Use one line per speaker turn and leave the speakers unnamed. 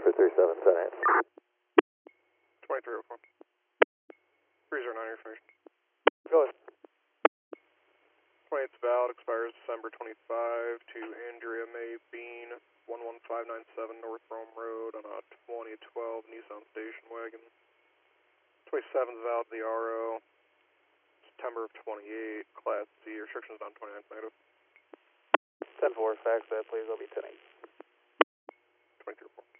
for 3778.
2304. 309 information.
Go ahead.
28's valid, expires December 25 to Andrea May Bean, 11597 North Rome Road on a 2012 Nissan station wagon. 27's valid, the RO, September of 28, Class C, restrictions on 29 negative.
10-4, fax that please, I'll be 10-8.
23-4.